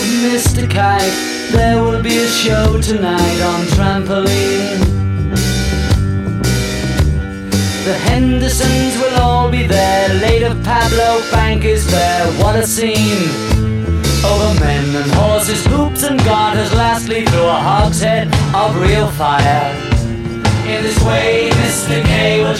Mr. Kite, there will be a show tonight on trampoline. The Hendersons will all be there. Later Pablo Bank is there. What a scene! Over men and horses, hoops and garters, lastly through a hogshead of real fire. In this way Mr. K will